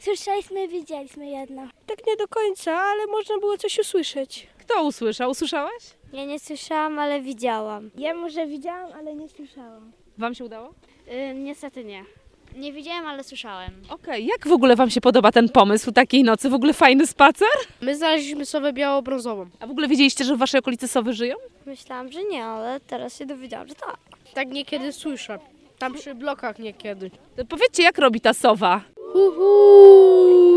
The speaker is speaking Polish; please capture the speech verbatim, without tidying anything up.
Słyszeliśmy, widzieliśmy jedno. Tak nie do końca, ale można było coś usłyszeć. Kto usłyszał? Usłyszałaś? Ja nie słyszałam, ale widziałam. Ja może widziałam, ale nie słyszałam. Wam się udało? Yy, niestety nie. Nie widziałem, ale słyszałem. Okej, jak w ogóle wam się podoba ten pomysł takiej nocy? W ogóle fajny spacer? My znaleźliśmy sowę biało-brązową. A w ogóle wiedzieliście, że w waszej okolicy sowy żyją? Myślałam, że nie, ale teraz się dowiedziałam, że tak. Tak niekiedy słyszę. Tam przy blokach niekiedy. To powiedzcie, jak robi ta sowa? Uhu.